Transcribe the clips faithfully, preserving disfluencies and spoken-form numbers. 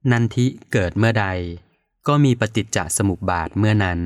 นันทิเกิดเมื่อใดก็มีปฏิจจสมุปบาทเมื่อนั้น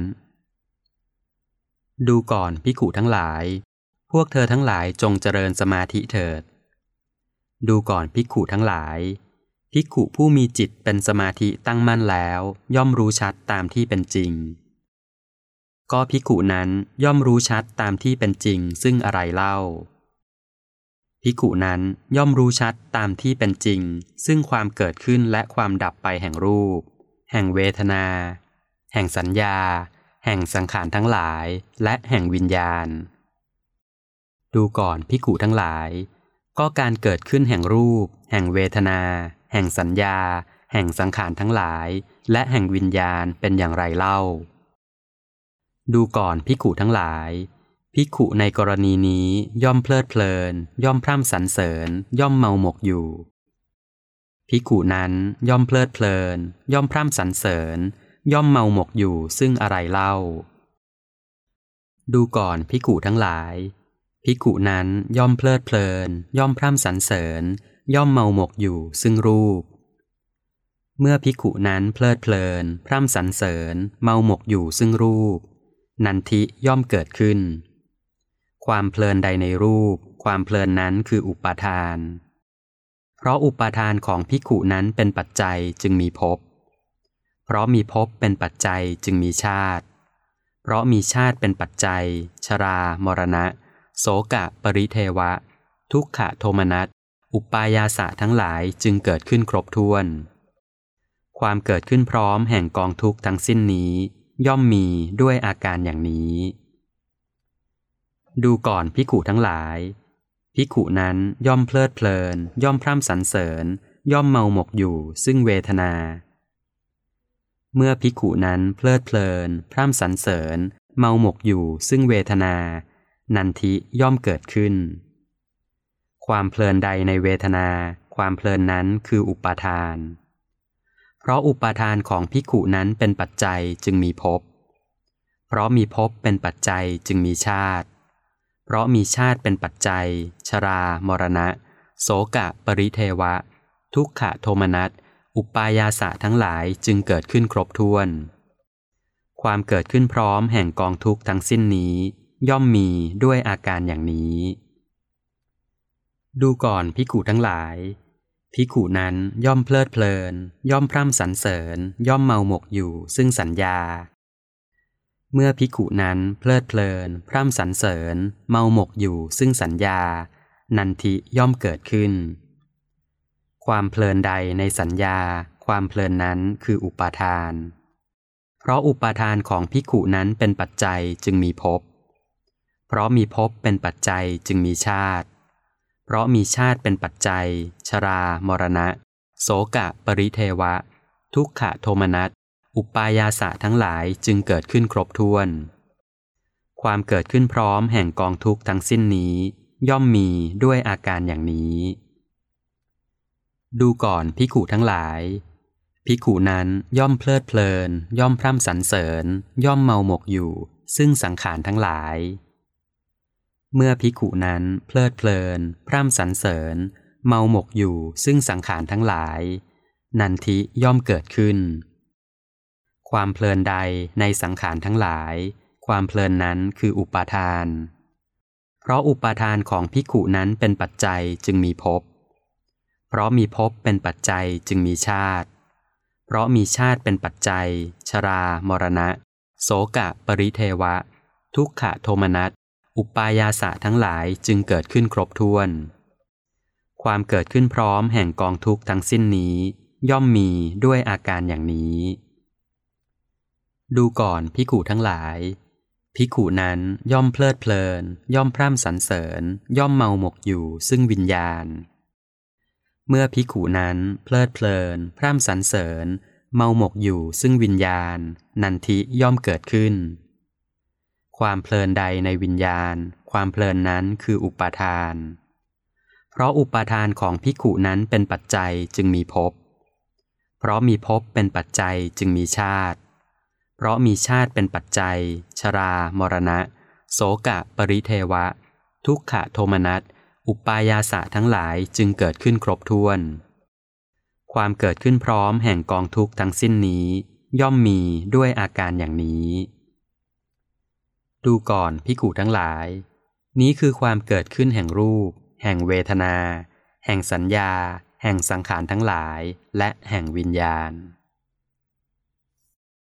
ดูก่อนภิกขุทั้งหลายพวกเธอทั้งหลายจงเจริญสมาธิเถิดดูก่อนภิกขุทั้งหลายภิกขุผู้มีจิตเป็นสมาธิตั้งมั่นแล้วย่อมรู้ชัดตามที่เป็นจริงก็ภิกขุนั้นย่อมรู้ชัดตามที่เป็นจริงซึ่งอะไรเล่าภิกขุนั้นย่อมรู้ชัดตามที่เป็นจริงซึ่งความเกิดขึ้นและความดับไปแห่งรูปแห่งเวทนาแห่งสัญญาแห่งสังขารทั้งหลายและแห่งวิญญาณดูก่อนภิกขุทั้งหลายก็การเกิดขึ้นแห่งรูปแห่งเวทนาแห่งสัญญาแห่งสังขารทั้งหลายและแห่งวิญญาณเป็นอย่างไรเล่าดูก่อนภิกขุทั้งหลายภิกขุในกรณีนี้ย่อมเพลิดเพลินย่อมพร่ำสรรเสริญย่อมเมาหมกอยู่ภิกขุนั้นย่อมเพลิดเพลินย่อมพร่ำสรรเสริญย่อมเมาหมกอยู่ซึ่งอะไรเล่าดูก่อนภิกขุทั้งหลายภิกขุนั้นย่อมเพลิดเพลินย่อมพร่ำสรรเสริญย่อมเมาหมกอยู่ซึ่งรูปเมื่อภิกขุนั้นเพลิดเพลินพร่ำสรรเสริญเมาหมกอยู่ซึ่งรูปนันทิย่อมเกิดขึ้นความเพลินใดในรูปความเพลินนั้นคืออุปาทานเพราะอุปาทานของภิกขุนั้นเป็นปัจจัยจึงมีภพเพราะมีภพเป็นปัจจัยจึงมีชาติเพราะมีชาติเป็นปัจจัยชรามรณะโสกะปริเทวะทุกขโทมนัสอุปายาสะทั้งหลายจึงเกิดขึ้นครบถ้วนความเกิดขึ้นพร้อมแห่งกองทุกข์ทั้งสิ้นนี้ย่อมมีด้วยอาการอย่างนี้ดูก่อนภิกขุทั้งหลายภิกขุนั้นย่อมเพลิดเพลินย่อมพร่ำสรรเสริญย่อมเมาหมกอยู่ซึ่งเวทนาเมื่อภิกขุนั้นเพลิดเพลินพร่ำสรรเสริญเมาหมกอยู่ซึ่งเวทนานันทิย่อมเกิดขึ้นความเพลินใดในเวทนาความเพลินนั้นคืออุปาทานเพราะอุปาทานของภิกขุนั้นเป็นปัจจัยจึงมีภพเพราะมีภพเป็นปัจจัยจึงมีชาติเพราะมีชาติเป็นปัจจัยชรามรณะโสกะปริเทวะทุกขโทมนัสอุปายาสะทั้งหลายจึงเกิดขึ้นครบถ้วนความเกิดขึ้นพร้อมแห่งกองทุกข์ทั้งสิ้นนี้ย่อมมีด้วยอาการอย่างนี้ดูก่อนภิกขุทั้งหลายภิกขุนั้นย่อมเพลิดเพลินย่อมพร่ำสรรเสริญย่อมเมาหมกอยู่ซึ่งสัญญาเมื่อภิกขุนั้นเพลิดเพลินพร่ำสรรเสริญเมาหมกอยู่ซึ่งสัญญานันทิย่อมเกิดขึ้นความเพลินใดในสัญญาความเพลินนั้นคืออุปาทานเพราะอุปาทานของภิกขุนั้นเป็นปัจจัยจึงมีภพเพราะมีภพเป็นปัจจัยจึงมีชาติเพราะมีชาติเป็นปัจจัยชรามรณะโสกะปริเทวะทุกขโทมนัสอุปายาสะทั้งหลายจึงเกิดขึ้นครบถ้วนความเกิดขึ้นพร้อมแห่งกองทุกข์ทั้งสิ้นนี้ย่อมมีด้วยอาการอย่างนี้ดูก่อนภิกขุทั้งหลายภิกขุนั้นย่อมเพลิดเพลินย่อมพร่ำสรรเสริญย่อมเมาหมกอยู่ซึ่งสังขารทั้งหลายเมื่อภิกขุนั้นเพลิดเพลินพร่ำสรรเสริญเมาหมกอยู่ซึ่งสังขารทั้งหลายนันทิย่อมเกิดขึ้นความเพลินใดในสังขารทั้งหลายความเพลินนั้นคืออุปาทานเพราะอุปาทานของภิกขุนั้นเป็นปัจจัยจึงมีภพเพราะมีภพเป็นปัจจัยจึงมีชาติเพราะมีชาติเป็นปัจจัยชรามรณะโสกะปริเทวะทุกขโทมนัสอุปายาสะทั้งหลายจึงเกิดขึ้นครบถ้วนความเกิดขึ้นพร้อมแห่งกองทุกข์ทั้งสิ้นนี้ย่อมมีด้วยอาการอย่างนี้ดูก่อนภิกขุทั้งหลายภิกขุนั้นย่อมเพลิดเพลินย่อมพร่ำสรรเสริญย่อมเมาหมกอยู่ซึ่งวิญญาณเมื่อภิกขุนั้นเพลิดเพลินพร่ำสรรเสริญเมาหมกอยู่ซึ่งวิญญาณนันทิย่อมเกิดขึ้นความเพลินใดในวิญญาณความเพลินนั้นคืออุปาทานเพราะอุปาทานของภิกขุนั้นเป็นปัจจัยจึงมีภพเพราะมีภพเป็นปัจจัยจึงมีชาติเพราะมีชาติเป็นปัจจัยชรามรณะโสกะปริเทวะทุกขโทมนัสอุปายาสะทั้งหลายจึงเกิดขึ้นครบถ้วนความเกิดขึ้นพร้อมแห่งกองทุกข์ทั้งสิ้นนี้ย่อมมีด้วยอาการอย่างนี้ดูก่อนภิกขุทั้งหลายนี้คือความเกิดขึ้นแห่งรูปแห่งเวทนาแห่งสัญญาแห่งสังขารทั้งหลายและแห่งวิญญาณ